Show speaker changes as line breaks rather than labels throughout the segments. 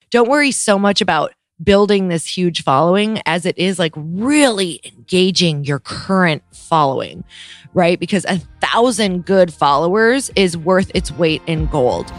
don't worry so much about building this huge following as it is like really engaging your current following, right? Because 1,000 good followers is worth its weight in gold.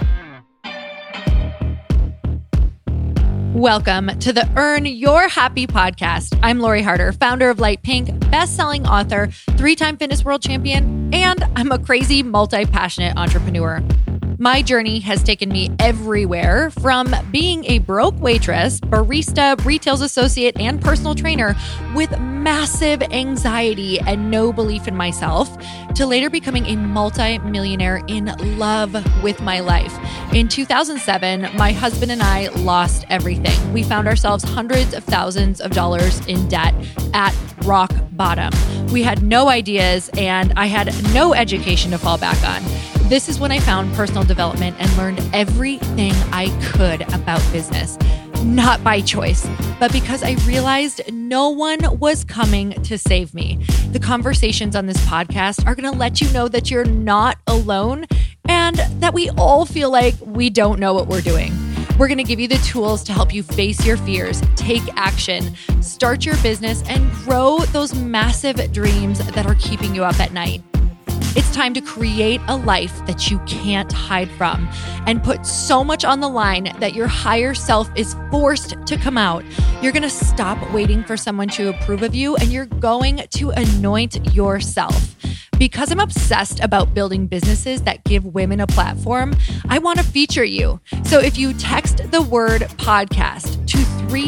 Welcome to the Earn Your Happy podcast. I'm Lori Harder, founder of Light Pink, best-selling author, 3-time fitness world champion, and I'm a crazy, multi-passionate entrepreneur. My journey has taken me everywhere, from being a broke waitress, barista, retail associate, and personal trainer with massive anxiety and no belief in myself, to later becoming a multi-millionaire in love with my life. In 2007, my husband and I lost everything. We found ourselves hundreds of thousands of dollars in debt at rock bottom. We had no ideas, and I had no education to fall back on. This is when I found personal development and learned everything I could about business. Not by choice, but because I realized no one was coming to save me. The conversations on this podcast are going to let you know that you're not alone and that we all feel like we don't know what we're doing. We're going to give you the tools to help you face your fears, take action, start your business, and grow those massive dreams that are keeping you up at night. It's time to create a life that you can't hide from and put so much on the line that your higher self is forced to come out. You're going to stop waiting for someone to approve of you, and you're going to anoint yourself. Because I'm obsessed about building businesses that give women a platform, I want to feature you. So if you text the word podcast to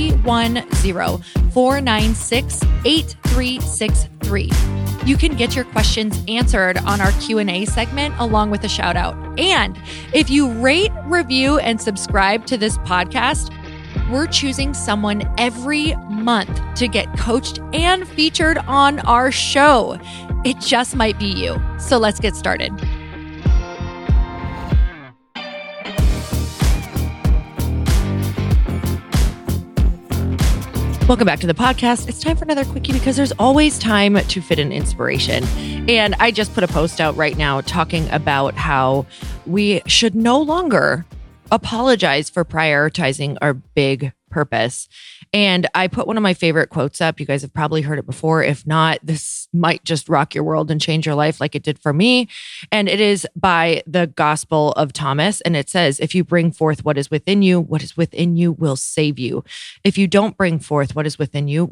310-496-8363, you can get your questions answered on our Q&A segment along with a shout out. And if you rate, review, and subscribe to this podcast, we're choosing someone every month to get coached and featured on our show. It just might be you. So let's get started. Welcome back to the podcast. It's time for another quickie because there's always time to fit in inspiration. And I just put a post out right now talking about how we should no longer apologize for prioritizing our big purpose. And I put one of my favorite quotes up. You guys have probably heard it before. If not, this might just rock your world and change your life like it did for me. And it is by the Gospel of Thomas. And it says, if you bring forth what is within you will save you. If you don't bring forth what is within you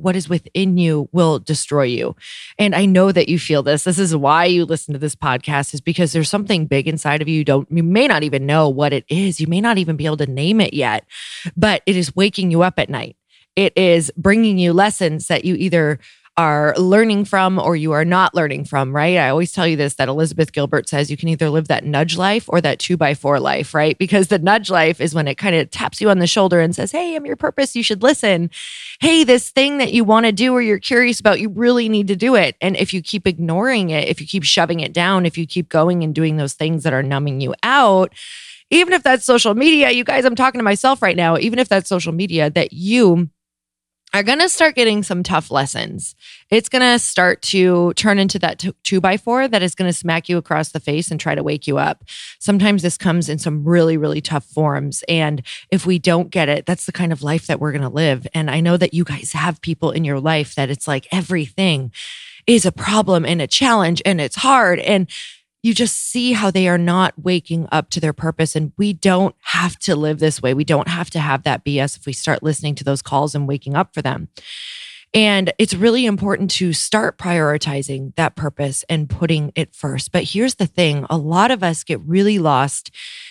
will destroy you. And I know that you feel this. This is why you listen to this podcast, is because there's something big inside of you. You may not even know what it is. You may not even be able to name it yet, but it is waking you up at night. It is bringing you lessons that you either are learning from or you are not learning from, right? I always tell you this, that Elizabeth Gilbert says you can either live that nudge life or that 2x4 life, right? Because the nudge life is when it kind of taps you on the shoulder and says, hey, I'm your purpose. You should listen. Hey, this thing that you want to do or you're curious about, you really need to do it. And if you keep ignoring it, if you keep shoving it down, if you keep going and doing those things that are numbing you out, even if that's social media, you guys, I'm talking to myself right now, even if that's social media, that you are going to start getting some tough lessons. It's going to start to turn into that 2x4 that is going to smack you across the face and try to wake you up. Sometimes this comes in some really, really tough forms. And if we don't get it, that's the kind of life that we're going to live. And I know that you guys have people in your life that it's like everything is a problem and a challenge and it's hard. And you just see how they are not waking up to their purpose. And we don't have to live this way. We don't have to have that BS if we start listening to those calls and waking up for them. And it's really important to start prioritizing that purpose and putting it first. But here's the thing. A lot of us get really lost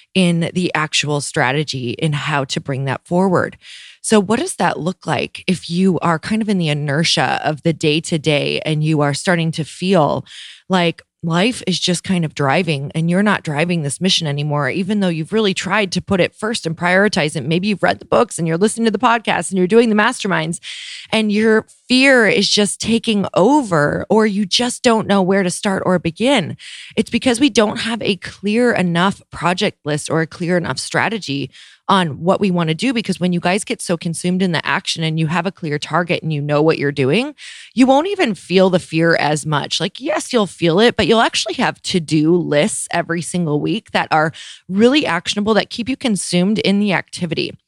in the actual strategy in how to bring that forward. So what does that look like if you are kind of in the inertia of the day-to-day and you are starting to feel like life is just kind of driving and you're not driving this mission anymore, even though you've really tried to put it first and prioritize it. Maybe you've read the books and you're listening to the podcasts and you're doing the masterminds and your fear is just taking over, or you just don't know where to start or begin. It's because we don't have a clear enough project list or a clear enough strategy on what we want to do. Because when you guys get so consumed in the action and you have a clear target and you know what you're doing, you won't even feel the fear as much. Like, yes, you'll feel it, but you'll actually have to-do lists every single week that are really actionable, that keep you consumed in the activity.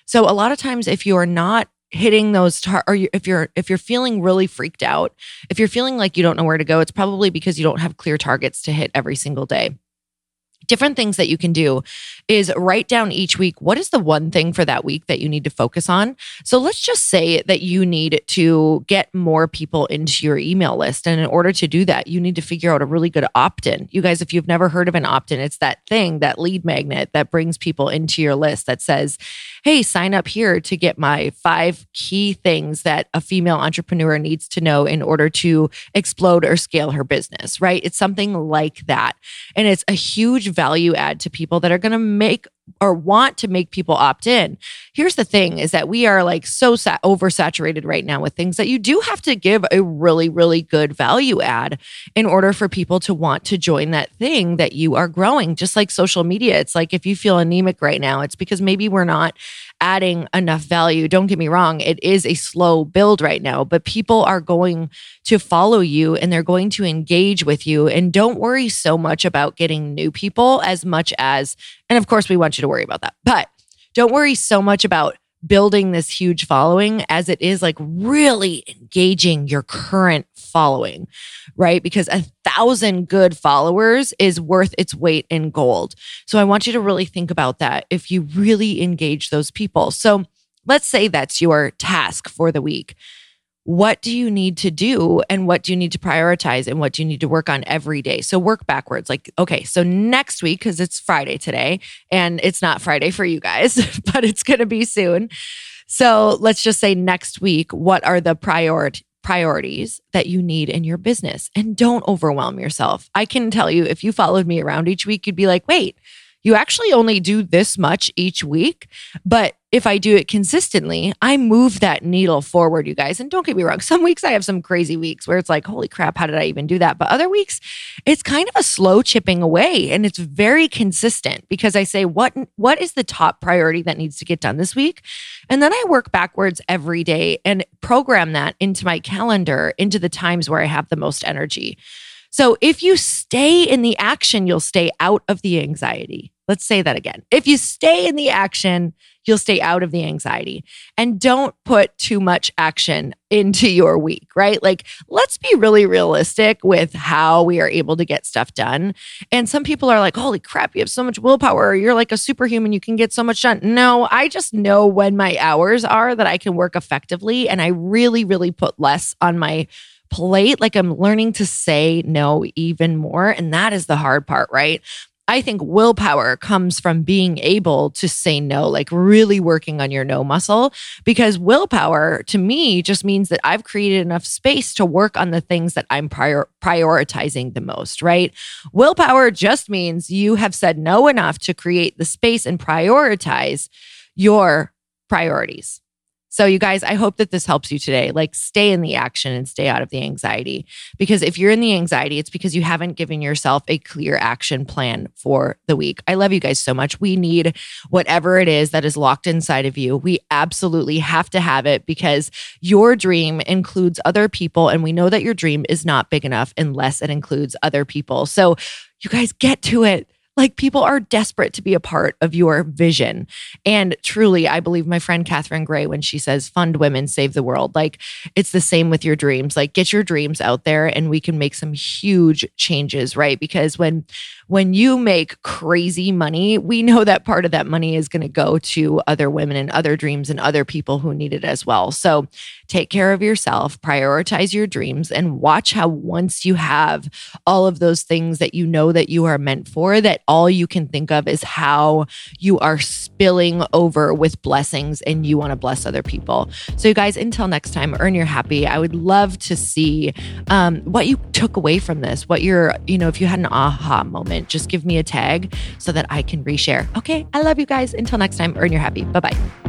So a lot of times if you're not hitting those if you're feeling really freaked out, if you're feeling like you don't know where to go, it's probably because you don't have clear targets to hit every single day. Different things that you can do is write down each week, what is the one thing for that week that you need to focus on? So let's just say that you need to get more people into your email list. And in order to do that, you need to figure out a really good opt-in. You guys, if you've never heard of an opt-in, it's that thing, that lead magnet that brings people into your list that says, hey, sign up here to get my 5 key things that a female entrepreneur needs to know in order to explode or scale her business, right? It's something like that. And it's a huge value add to people that are going to make or want to make people opt in. Here's the thing is that we are like so oversaturated right now with things that you do have to give a really, really good value add in order for people to want to join that thing that you are growing. Just like social media. It's like if you feel anemic right now, it's because maybe we're not adding enough value. Don't get me wrong. It is a slow build right now, but people are going to follow you and they're going to engage with you. And don't worry so much about getting new people as much as, and of course we want you to worry about that, but don't worry so much about building this huge following as it is like really engaging your current following, right? Because 1,000 good followers is worth its weight in gold. So I want you to really think about that if you really engage those people. So let's say that's your task for the week. What do you need to do and what do you need to prioritize and what do you need to work on every day? So work backwards. Like, okay, so next week, because it's Friday today and it's not Friday for you guys, but it's going to be soon. So let's just say next week, what are the priorities that you need in your business? And don't overwhelm yourself. I can tell you, if you followed me around each week, you'd be like, wait, you actually only do this much each week. But if I do it consistently, I move that needle forward, you guys. And don't get me wrong, some weeks I have some crazy weeks where it's like, holy crap, how did I even do that? But other weeks, it's kind of a slow chipping away and it's very consistent because I say, what is the top priority that needs to get done this week? And then I work backwards every day and program that into my calendar, into the times where I have the most energy. So if you stay in the action, you'll stay out of the anxiety. Let's say that again. If you stay in the action, you'll stay out of the anxiety. And don't put too much action into your week, right? Like, let's be really realistic with how we are able to get stuff done. And some people are like, holy crap, you have so much willpower. You're like a superhuman. You can get so much done. No, I just know when my hours are that I can work effectively. And I really, really put less on my plate. Like I'm learning to say no even more. And that is the hard part, right? I think willpower comes from being able to say no, like really working on your no muscle, because willpower to me just means that I've created enough space to work on the things that I'm prioritizing the most, right? Willpower just means you have said no enough to create the space and prioritize your priorities. So you guys, I hope that this helps you today. Like stay in the action and stay out of the anxiety. Because if you're in the anxiety, it's because you haven't given yourself a clear action plan for the week. I love you guys so much. We need whatever it is that is locked inside of you. We absolutely have to have it because your dream includes other people. And we know that your dream is not big enough unless it includes other people. So you guys get to it. Like people are desperate to be a part of your vision. And truly, I believe my friend Catherine Gray, when she says fund women, save the world, like it's the same with your dreams. Like get your dreams out there and we can make some huge changes, right? Because when you make crazy money, we know that part of that money is going to go to other women and other dreams and other people who need it as well. So take care of yourself, prioritize your dreams, and watch how once you have all of those things that you know that you are meant for, that all you can think of is how you are spilling over with blessings and you want to bless other people. So you guys, until next time, earn your happy. I would love to see what you took away from this, what you're, if you had an aha moment, just give me a tag so that I can reshare. Okay. I love you guys. Until next time, earn your happy. Bye-bye.